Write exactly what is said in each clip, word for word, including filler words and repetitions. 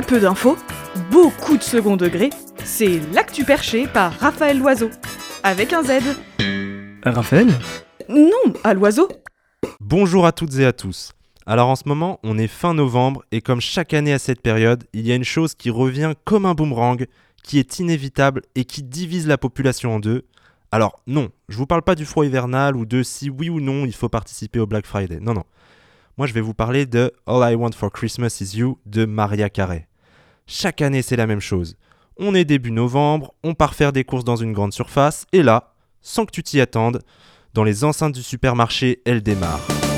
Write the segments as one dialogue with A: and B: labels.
A: Très peu d'infos, beaucoup de second degré, c'est L'Actu Perché par Raphaël Loiseau. Avec un Z.
B: Raphaël ?
A: Non, à l'oiseau.
C: Bonjour à toutes et à tous. Alors en ce moment, on est fin novembre et comme chaque année à cette période, il y a une chose qui revient comme un boomerang, qui est inévitable et qui divise la population en deux. Alors non, je vous parle pas du froid hivernal ou de si oui ou non il faut participer au Black Friday. Non, non. Moi je vais vous parler de All I Want for Christmas Is You de Mariah Carey. Chaque année c'est la même chose. On est début novembre, on part faire des courses dans une grande surface et là, sans que tu t'y attendes, dans les enceintes du supermarché, elle démarre.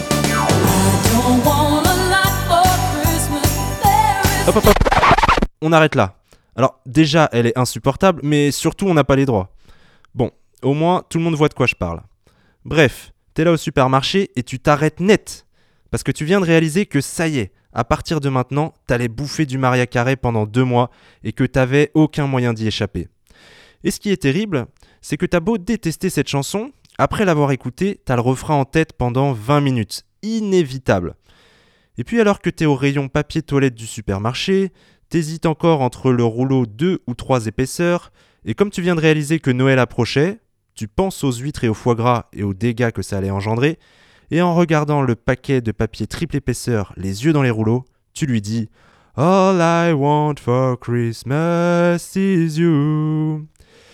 C: Hop hop hop. On arrête là. Alors déjà elle est insupportable, mais surtout on n'a pas les droits. Bon, au moins tout le monde voit de quoi je parle. Bref, t'es là au supermarché et tu t'arrêtes net. Parce que tu viens de réaliser que ça y est, à partir de maintenant, t'allais bouffer du Mariah Carey pendant deux mois et que t'avais aucun moyen d'y échapper. Et ce qui est terrible, c'est que t'as beau détester cette chanson, après l'avoir écoutée, t'as le refrain en tête pendant vingt minutes. Inévitable. Et puis alors que t'es au rayon papier toilette du supermarché, t'hésites encore entre le rouleau deux ou trois épaisseurs, et comme tu viens de réaliser que Noël approchait, tu penses aux huîtres et au foie gras et aux dégâts que ça allait engendrer, et en regardant le paquet de papier triple épaisseur, les yeux dans les rouleaux, tu lui dis « All I want for Christmas is you ».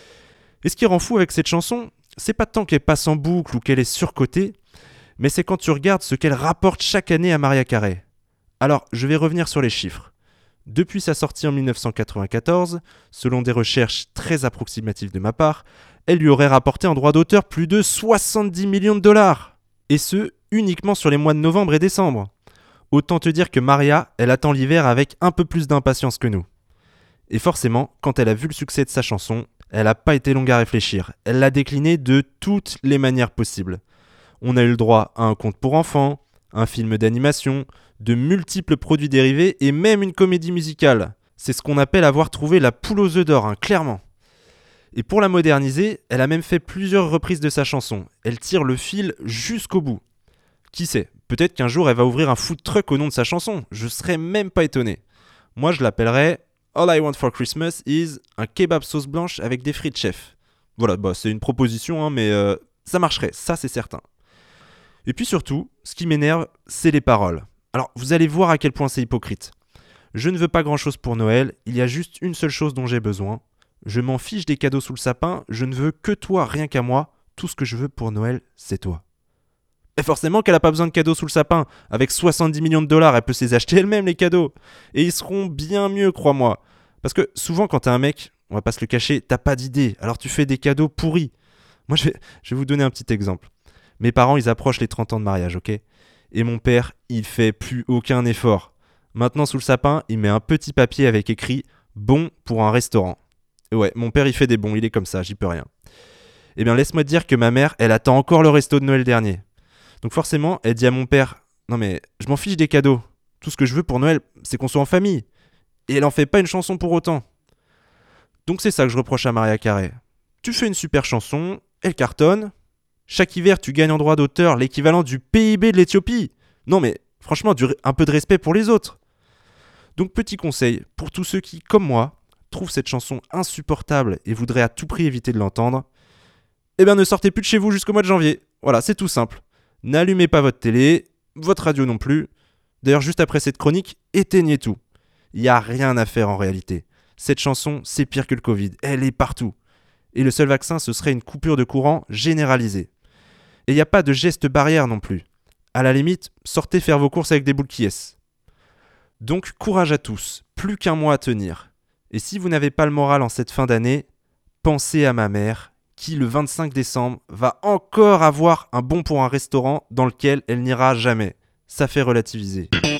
C: Et ce qui rend fou avec cette chanson, c'est pas tant qu'elle passe en boucle ou qu'elle est surcotée, mais c'est quand tu regardes ce qu'elle rapporte chaque année à Mariah Carey. Alors, je vais revenir sur les chiffres. Depuis sa sortie en dix-neuf cent quatre-vingt-quatorze, selon des recherches très approximatives de ma part, elle lui aurait rapporté en droit d'auteur plus de soixante-dix millions de dollars. Et ce, uniquement sur les mois de novembre et décembre. Autant te dire que Maria, elle attend l'hiver avec un peu plus d'impatience que nous. Et forcément, quand elle a vu le succès de sa chanson, elle n'a pas été longue à réfléchir. Elle l'a décliné de toutes les manières possibles. On a eu le droit à un conte pour enfants, un film d'animation, de multiples produits dérivés et même une comédie musicale. C'est ce qu'on appelle avoir trouvé la poule aux œufs d'or, hein, clairement. Et pour la moderniser, elle a même fait plusieurs reprises de sa chanson. Elle tire le fil jusqu'au bout. Qui sait, peut-être qu'un jour elle va ouvrir un food truck au nom de sa chanson. Je serais même pas étonné. Moi je l'appellerais All I Want for Christmas is un kebab sauce blanche avec des frites chef. Voilà, bah, c'est une proposition, hein, mais euh, ça marcherait, ça c'est certain. Et puis surtout, ce qui m'énerve, c'est les paroles. Alors vous allez voir à quel point c'est hypocrite. Je ne veux pas grand chose pour Noël, il y a juste une seule chose dont j'ai besoin. Je m'en fiche des cadeaux sous le sapin, je ne veux que toi, rien qu'à moi. Tout ce que je veux pour Noël, c'est toi. Et forcément qu'elle n'a pas besoin de cadeaux sous le sapin. Avec soixante-dix millions de dollars, elle peut se les acheter elle-même, les cadeaux. Et ils seront bien mieux, crois-moi. Parce que souvent, quand t'es un mec, on va pas se le cacher, t'as pas d'idée. Alors tu fais des cadeaux pourris. Moi, je vais, je vais vous donner un petit exemple. Mes parents, ils approchent les trente ans de mariage, ok ? Et mon père, il fait plus aucun effort. Maintenant, sous le sapin, il met un petit papier avec écrit « Bon pour un restaurant ». Ouais, mon père il fait des bons, il est comme ça, j'y peux rien. Eh bien laisse-moi te dire que ma mère, elle attend encore le resto de Noël dernier. Donc forcément, elle dit à mon père « Non mais, je m'en fiche des cadeaux. Tout ce que je veux pour Noël, c'est qu'on soit en famille. » Et elle en fait pas une chanson pour autant. Donc c'est ça que je reproche à Mariah Carey. Tu fais une super chanson, elle cartonne. Chaque hiver, tu gagnes en droit d'auteur l'équivalent du P I B de l'Éthiopie. Non mais, franchement, du, un peu de respect pour les autres. Donc petit conseil, pour tous ceux qui, comme moi, trouve cette chanson insupportable et voudrait à tout prix éviter de l'entendre, eh bien ne sortez plus de chez vous jusqu'au mois de janvier. Voilà, c'est tout simple. N'allumez pas votre télé, votre radio non plus. D'ailleurs, juste après cette chronique, éteignez tout. Il n'y a rien à faire en réalité. Cette chanson, c'est pire que le Covid. Elle est partout. Et le seul vaccin, ce serait une coupure de courant généralisée. Et il n'y a pas de geste barrière non plus. À la limite, sortez faire vos courses avec des boules qui est. Donc, courage à tous. Plus qu'un mois à tenir. Et si vous n'avez pas le moral en cette fin d'année, pensez à ma mère, qui le vingt-cinq décembre va encore avoir un bon pour un restaurant dans lequel elle n'ira jamais. Ça fait relativiser.